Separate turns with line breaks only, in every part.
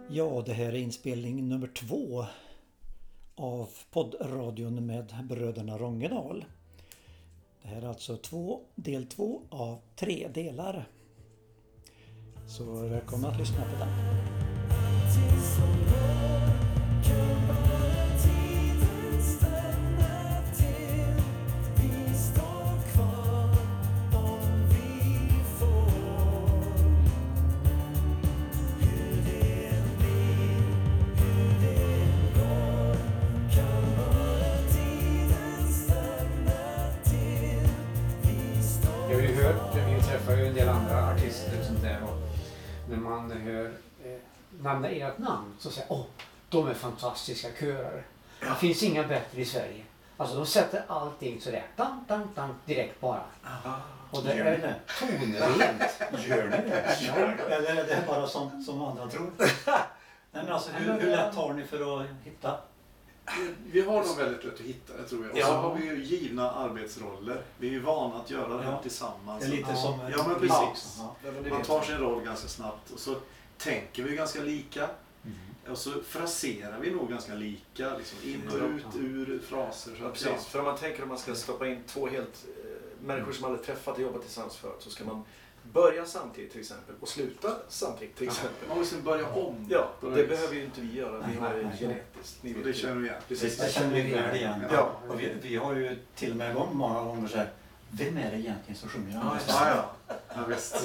Ja, det här är inspelning nummer 2 av poddradion med bröderna Rångedal. Det här är alltså del 2 av 3 delar. Så välkomna att lyssna på den.
En del andra artister och sånt där, och när man hör nämna ert namn så säger de är fantastiska körare. Det finns inga bättre i Sverige. Alltså de sätter allting sådär direkt bara. Och det är tonrent.
Gör ni det? Ja. Eller är det bara sånt som andra tror? Nej, men alltså, hur lätt har ni för att hitta?
Vi har dem väldigt lätt att hitta, jag tror jag. Och så har vi ju givna arbetsroller. Vi är ju vana att göra det här tillsammans.
Det är lite som...
Ja, men precis. Man tar sin roll ganska snabbt och så tänker vi ganska lika. Och så fraserar vi nog ganska lika, liksom in och ut ur fraser. Så
precis, för om man tänker att man ska stoppa in två helt människor som aldrig träffat och jobbat tillsammans förut, så ska man börja samtidigt till exempel och sluta samtidigt till exempel.
Man måste börja om.
Ja, det behöver ju inte vi göra. Vi har ju genetiskt.
Och det känner vi igen.
Precis, det känner vi väl igen. Ja. Och vi har ju till och med många gånger så här, vem är det egentligen som sjunger?
Ja, visst.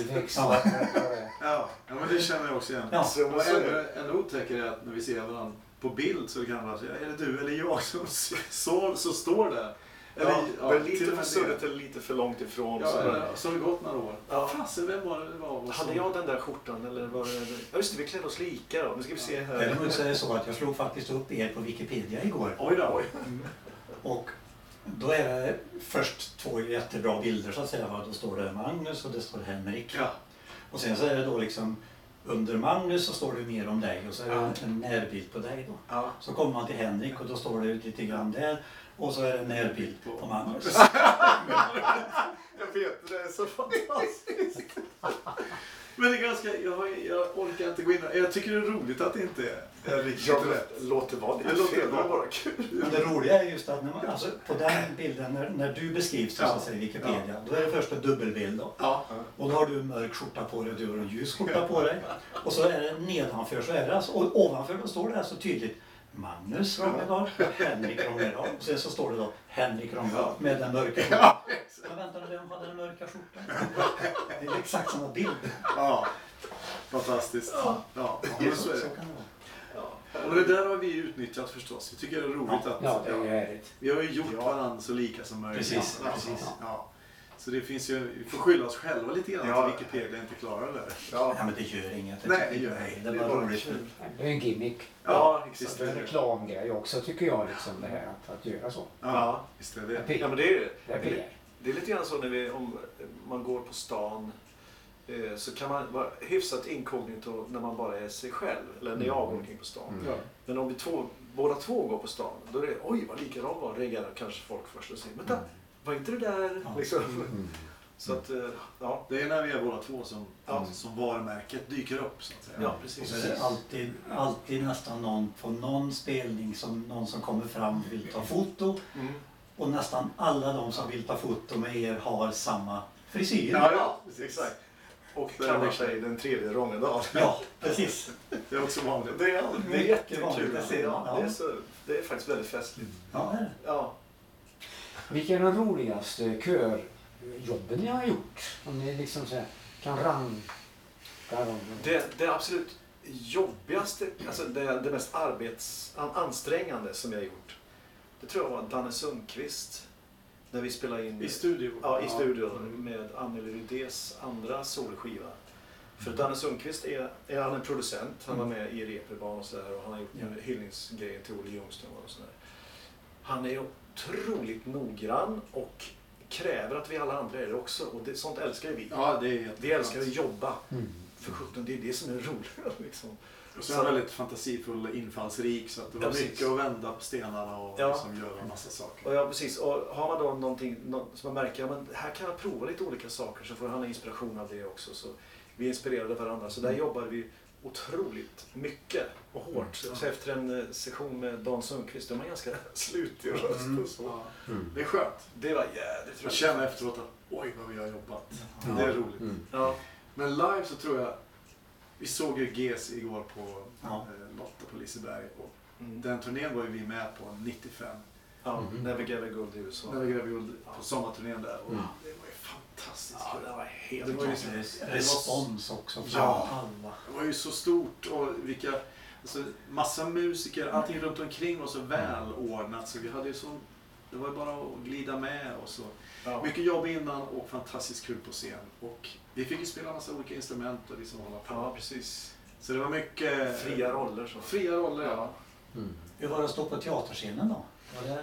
Ja, men det känner jag också igen. Ja. Och en otäcker är att när vi ser varandra på bild så kan man säga, är det du eller jag som står där?
Eller, lite för suddigt eller lite för långt ifrån.
Så har det gått några år. Fasen, vem var det var?
Hade jag den där skjortan eller var det... Ja just det, vi klädde oss lika då. Nu ska vi se här.
Däremot så är det så att jag slog faktiskt upp er på Wikipedia igår.
Oj då.
Och då är det först 2 jättebra bilder så att säga. Då står det Magnus och det står Henrik.
Ja.
Och sen så är det då liksom under Magnus så står det mer om dig och så är det en närbild på dig då.
Ja.
Så kommer man till Henrik och då står det lite grann där och så är det en närbild på Magnus.
Jag vet, det är så fantastiskt. Men det är ganska, jag orkar inte gå in. Jag tycker det är roligt att det inte är riktigt rätt.
Låt det vara lite fel, det är bara kul.
Men det roliga är just att när man, alltså, på den bilden, när du beskrivs så att säga, Wikipedia, då är det först en dubbelbild då.
Ja.
Och då har du en mörk skjorta på dig och du har en ljus skjorta på dig. Och så är det nedanför så är det alltså, och ovanför då står det här så tydligt Magnus Rångedal, Henrik Rångedal. Och sen så står det då Henrik Rångedal med den mörka skjortan. Men vänta nu, vem hade den mörka skjortan? Det är exakt samma bild.
Ja, fantastiskt. Ja, men så är det.
Så kan det vara.
Och det där har vi utnyttjat förstås. Vi tycker det är roligt att...
Ja, det är härligt.
Vi har ju gjort varandra så lika som möjligt.
Precis.
Ja. Så det finns ju, vi får skylla oss själva lite grann att Wikipedia inte klarar det.
Ja, men det gör inget.
Nej, det gör inget.
Det är bara roligt.
Det är en gimmick.
Ja,
exakt. Det är en reklamgrej också tycker jag, liksom det här att göra så.
Ja, visst är det.
Ja, men det är
det är
lite grann så när om man går på stan så kan man vara hyfsat inkognito när man bara är sig själv. Eller när jag går omkring på stan. Men om vi båda två går på stan, då är det oj vad likadan var, reagerar kanske folk först och säger, vänta, var inte det där? Liksom. Så att,
det är när vi är båda två som varumärket dyker upp så att säga.
Ja, precis.
Och så är det alltid nästan någon på någon spelning som någon som kommer fram vill ta foto. Och nästan alla de som vill ta foto med er har samma frisyr.
Ja, exakt.
Och kallar sig den tredje Rångedal.
Ja, precis.
Det är också vanligt.
Det är jättekul
att se.
Ja. Det är faktiskt väldigt festligt.
Ja, det är det.
Ja.
Vilka är de roligaste körjobben ni har gjort? Om ni liksom så här, kan ranka dem.
Det absolut jobbigaste, alltså det mest ansträngande som jag har gjort, det tror jag var Danne Sundqvist. När vi spelade in
i studio.
Ja, i studion med Anneli Rydés andra solskiva. För Danne Sundqvist är han en producent. Han var med i Reeperbahn och sådär, och han har gjort hyllningsgrejer till Olle Ljungström och sådär. Han är otroligt noggrann och kräver att vi alla andra är det också. Och sånt älskar vi.
Ja,
vi älskar att jobba. För 17, det är det som är roligt. Liksom.
Och så är han väldigt fantasifull och infallsrik, så att det var mycket att vända på stenarna och liksom göra en massa saker.
Ja, precis. Och har man då någonting som man märker, men här kan jag prova lite olika saker, så får han inspiration av det också. Så vi inspirerade varandra. Så där jobbar vi otroligt mycket och hårt. Så efter en session med Dan Sundqvist, de var ganska slut i röst och så.
Det är skönt.
Det var jävligt roligt.
Jag känner efteråt att oj vad vi har jobbat. Det är roligt.
Ja.
Men live så tror jag, vi såg ju GES igår på Lotta på Liseberg och den turnén var ju vi med på 95.
Ja, när vi grävde guld i USA.
När vi grävde guld på sommarturnén där. Och det var ju fantastiskt.
Ja, det var helt
det var ju respons också.
Ja, det var ju så stort och vilka, alltså, massa musiker, allting runt omkring var så välordnat så vi hade ju så, det var ju bara att glida med och så. Mycket jobb innan och fantastiskt kul på scen. Och vi fick ju spela massa olika instrument och liksom hålla på.
Ja, precis.
Så det var mycket
fria roller. Så.
Fria roller, ja.
Hur var det att stå på teaterscenen då? Var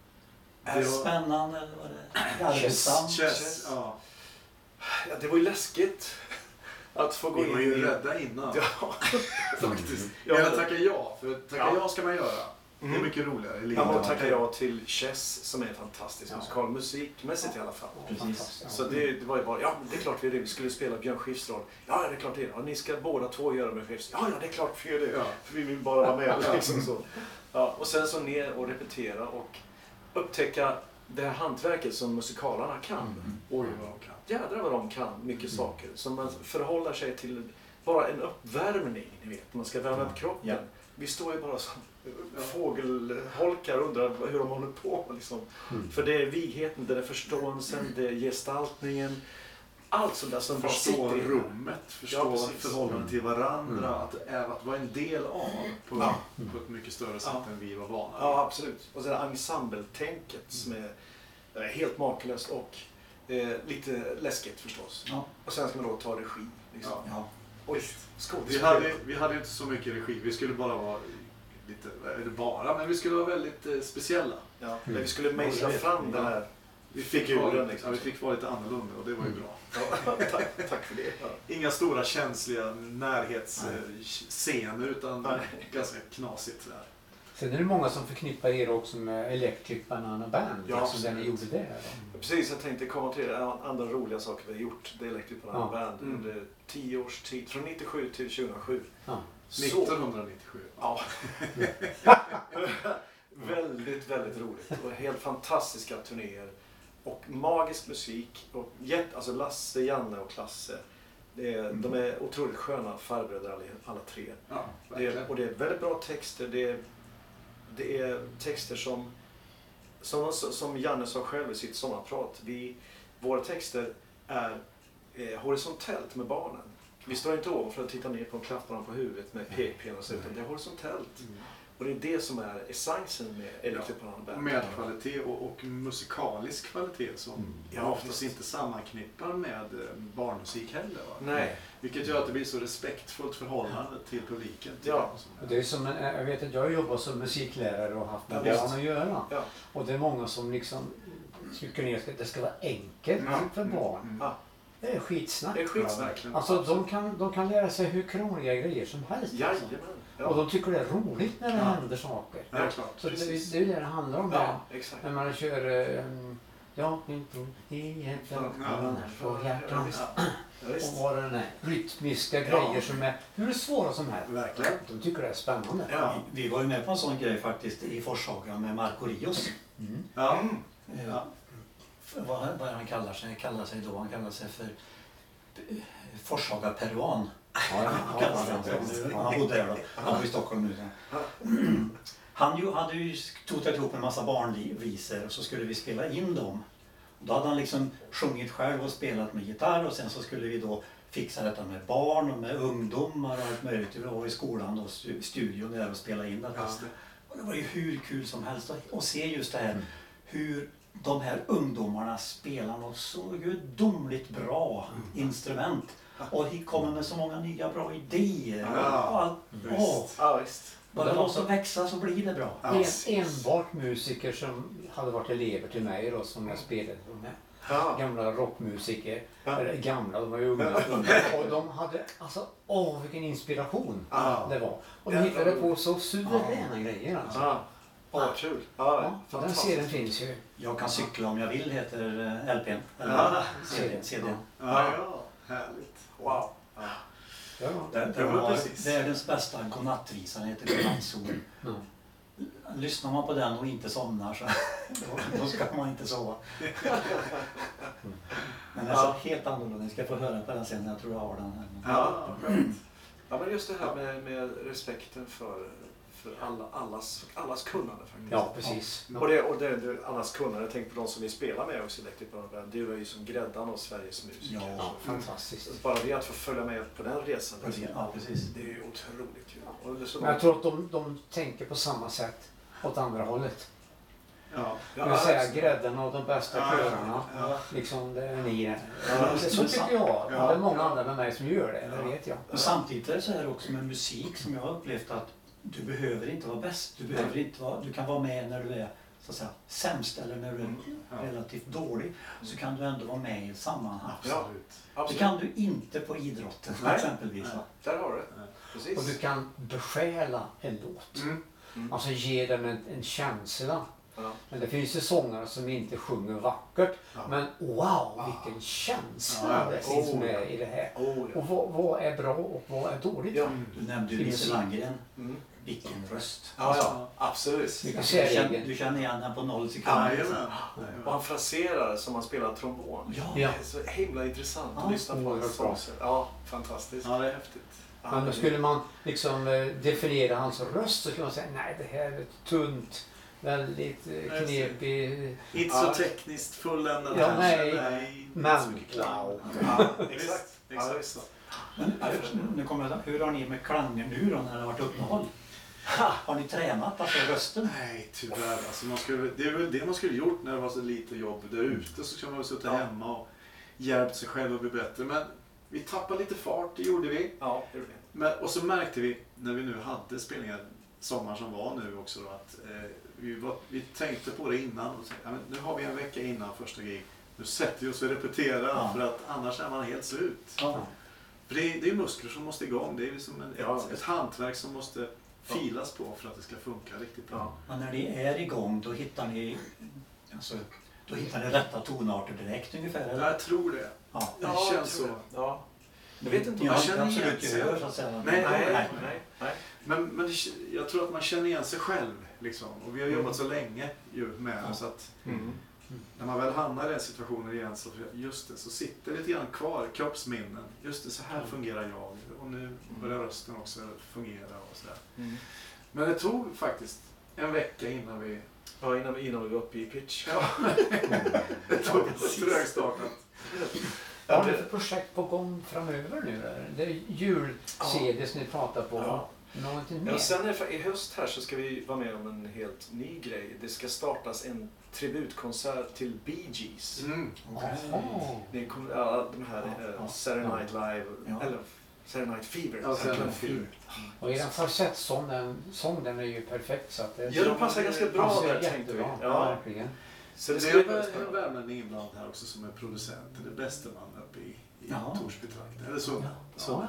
det spännande eller var det arbetsamt?
Ja.
Ja, det var ju läskigt att få gå in.
Vi var ju rädda innan.
Ja,
faktiskt. Jag tackar ja, för tacka ja ska man göra. Det är mycket roligare.
Man tackar ja till Chess som är en fantastisk musikal, musikmässigt i alla fall.
Precis.
Så det var ju bara, ja det är klart vi skulle spela Björn Skifs roll. Ja det är klart det är. Ja, ni ska båda två göra Björn Skifs. Ja det är klart vi gör det. Ja. För vi vill bara vara med. Liksom så. Ja, och sen så ner och repetera och upptäcka det här hantverket som musikalarna kan.
Oj vad de kan.
Jädrar vad de kan, mycket saker. Som man förhåller sig till bara en uppvärmning, ni vet. Man ska värma upp kroppen. Vi står ju bara som fågelholkar och undrar hur de håller på. Liksom. För det är vigheten, det är förståelsen, det är gestaltningen. Allt sånt där som
förstå rummet, förstå förhållandet till varandra, att vara en del av på ett mycket större sätt än vi var vana.
Ja, absolut. Och så är ensembletänket som är helt makalöst och lite läskigt förstås. Ja. Och sen ska man då ta regi. Liksom. Ja. Oj,
vi hade inte så mycket regi, vi skulle bara vara men vi skulle vara väldigt speciella.
Ja. Men vi skulle mejsla fram den här figuren. Liksom.
Vi fick vara lite annorlunda och det var ju bra.
Ja, tack för det. Ja.
Inga stora känsliga närhetsscener utan ganska knasigt där.
Sen är det många som förknippar er också med Electric Banana Band, liksom där ni gjorde det.
Precis, jag tänkte komma till andra roliga saker vi har gjort. Det är Electric Banana Band under 10 års tid, från 97 till 2007.
Ja. 1997.
Ja. Väldigt, väldigt roligt och helt fantastiska turnéer och magisk musik och alltså Lasse, Janne och Klasse. De är otroligt sköna farbröder alla tre.
Ja,
och det är väldigt bra texter. Det är texter som Janne sa själv i sitt sommarprat. Våra texter är horisontellt med barnen. Vi står inte ovanför att titta ner på en klappar på huvudet med pekpinnar utan det är horisontellt. Och det är det som är essensen med Electric Banana Band.
Med kvalitet och musikalisk kvalitet som oftast inte sammanknippar med barnmusik heller. Va?
Nej.
Vilket gör att det blir så respektfullt förhållande till publiken.
Ja. Det är som jag vet att jag jobbar som musiklärare och haft med barn att göra. Ja. Och det är många som liksom tycker ner att det ska vara enkelt för barn. Det är skitsnack.
Det är skitsnack.
Alltså de kan lära sig hur krångliga grejer som helst.
Jajamän. Ja.
Och de tycker det är roligt när det händer saker.
Ja, klart.
Så det är det handlar om.
Ja, exakt.
När man kör och hjärtan. Och vad den är. Rytmiska grejer som är hur svåra som helst.
Verkligen.
De tycker det är spännande.
Ja. Vi var ju med på en sån grej faktiskt i Forshaga med Marco Rios. Ja. Vad han kallar sig då? Han kallar sig för Forshaga peruan. Han bodde där då. Han var i Stockholm nu. Han hade ju totat ihop en massa barnvisor och så skulle vi spela in dem. Då hade han liksom sjungit själv och spelat med gitarr och sen så skulle vi då fixa detta med barn och med ungdomar och allt möjligt. Vi var i skolan och studion där och spela in detta. Och det var ju hur kul som helst att se just det här hur de här ungdomarna spelar något så gudomligt bra instrument. Och de kommer med så många nya bra idéer. Bara de som växa så blir det bra.
Enbart musiker som hade varit elever till mig då, som jag spelade med. Gamla rockmusiker. Gamla, de var ju unga. Och de hade, alltså, vilken inspiration det var. Och de hittade på så suveräna grejer alltså.
Kul.
Den serien finns ju.
Jag kan cykla om jag vill heter LPn. CDn.
Ja, härligt.
Wow.
Ja.
Där har världens bästa godnattvisa, den heter Godnattson. Lyssnar man på den och inte somnar så då ska man inte sova. Men det är så helt annorlunda. Ni ska få höra på den sen, jag tror jag har den här.
Ja, men just det här med respekten för allas kunnande faktiskt.
Ja, precis.
Och det allas kunnande, jag tänker på de som vi spelar med också i Electric Band. Du är ju som gräddan av Sveriges musiker.
Ja, fantastiskt.
Bara det att få följa med på den resan,
Ja, precis.
det är ju otroligt kul. Och
men jag tror att de tänker på samma sätt åt andra hållet.
Ja.
Det vill säga grädden av de bästa körarna. Liksom det är ni. Så tycker jag. Det är många andra med mig som gör det, det vet jag.
Och samtidigt är det så här också med musik som jag har upplevt att du behöver inte vara bäst. Du kan vara med när du är så att säga sämst eller när du är relativt dålig. Så kan du ändå vara med i ett sammanhang.
Absolut.
Det kan du inte på idrotten exempelvis.
Där har du. Precis.
Och du kan besjäla en låt. Alltså ge den en känsla.
Ja.
Men det finns ju sångare som inte sjunger vackert. Men wow, vilken känsla det finns med i det här. Och vad är bra och vad är dåligt?
Du nämnde ju Nisse Landgren. Vilken röst.
Absolut.
Du känner igen den på 0 sekunder.
Och han fraserar som han spelar trombon. Det är så himla intressant att lyssna på. Ja, fantastiskt.
Ja, det är häftigt.
Men då skulle man liksom definiera hans röst så skulle man säga nej, det här är tunt. Väldigt knepig.
Inte så tekniskt fulländad.
Men
wow. Exakt.
Men nu kommer jag, hur har ni med klangen nu då när det har varit uppehåll? Har ni tränat alltså rösten?
Nej, tyvärr. Alltså det är väl det man skulle gjort när det var så lite jobb där ute. Så skulle man sitta hemma och hjälpt sig själv att bli bättre. Men vi tappade lite fart, det gjorde vi.
Ja, det gjorde vi.
Och så märkte vi när vi nu hade spelningar sommar som var nu också då, att vi tänkte på det innan och tänkte, nu har vi en vecka innan första gig. Nu sätter vi oss och repeterar för att annars är man helt slut. För det är muskler som måste igång. Det är liksom ett hantverk som måste filas på för att det ska funka riktigt bra.
Men när ni är igång då hittar ni rätta tonarter direkt ungefär? Eller?
Jag tror det.
Ja,
det känns så.
Ja. Jag vet inte
om jag känner absolut gehör så att säga.
Nej. Men jag tror att man känner igen sig själv liksom. Och vi har jobbat så länge med det så att när man väl hamnar i den situationen igen så så sitter det lite grann kvar kroppsminnen. Just det, så här fungerar jag och nu börjar rösten också fungera och sådär. Men det tog faktiskt en vecka innan vi
innan vi var uppe i pitch.
Det tog trögstartat.
Vad har ni för projekt på gång framöver nu? Det är jul-CDs ni pratar på. Någonting mer?
Sen i höst här så ska vi vara med om en helt ny grej. Det ska startas en tributkonsert till Bee Gees. Det kommer de här Saturday Night Live eller Saturday Night Fever.
Och er falsettsång den är ju perfekt så att
de passar ganska bra där tänkte vi.
Ja, verkligen.
Så det är en värmlänning ibland här också som är producent. Det är bästa man uppe i Torsbytrakten. Eller så.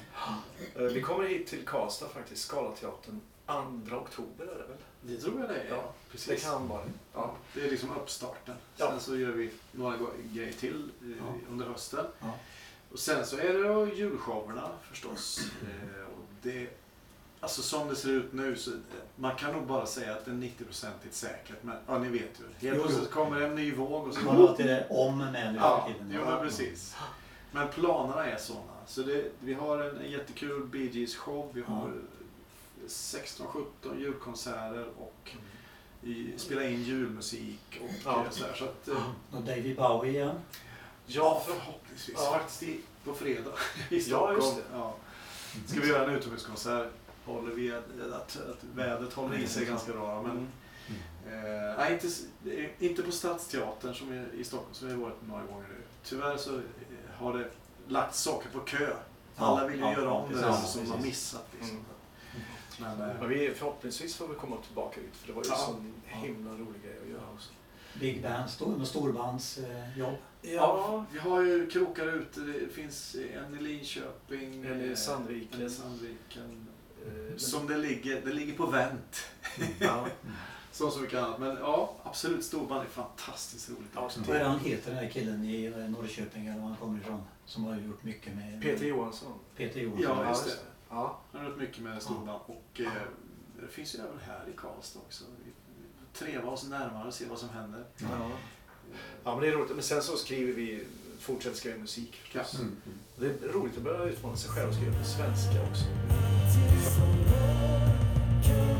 Vi kommer hit till Karlstad faktiskt, Scalateatern 2 oktober är det väl?
Det tror jag det är.
Ja,
precis.
Det kan vara.
Ja, det är liksom uppstarten. Sen så gör vi några grejer till under hösten. Och sen så är det julshowerna förstås. Och det, alltså som det ser ut nu så man kan nog bara säga att det är 90% säkert. Men ni vet ju. Helt plötsligt kommer en ny våg. Och så
man låter det om med nu.
Men precis. Men planerna är sådana. Så vi har en jättekul Bee Gees show. Vi har 16-17 julkonserter och spela in julmusik och så här. Så att,
och David Bowie igen?
Ja, förhoppningsvis. Faktiskt på fredag i Stockholm.
Ja, just det.
Ska vi göra en utomhuskonsert. Håller vi att vädret håller i sig ganska bra. Men, nej, inte på Stadsteatern som är i Stockholm som vi har varit några gånger nu. Tyvärr så har det lagt saker på kö. Alla vill ju göra om det som har missat. Liksom.
Men vi förhoppningsvis får vi komma tillbaka ut för det var ju sån himla rolig grej att göra också.
Big bands, storbandsjobb.
Ja, vi har ju krokar ute. Det finns en i Linköping,
en i Sandviken.
Som det ligger på vänt. Som så mycket annat. Men ja, absolut storband är fantastiskt roligt.
Ja, vad är han heter, den här killen i Norrköping eller var han kommer ifrån? Som har gjort mycket med...
Peter Johansson.
Peter Johansson.
Ja, just det.
Ja.
Han har gjort mycket med storband. Och det finns ju även här i Karlstad också. Vi trevar oss närmare och se vad som händer.
Ja, men det är roligt. Men sen så fortsätter skriva musik.
Ja.
Det är roligt att börja utmana sig själv och skriva på svenska också.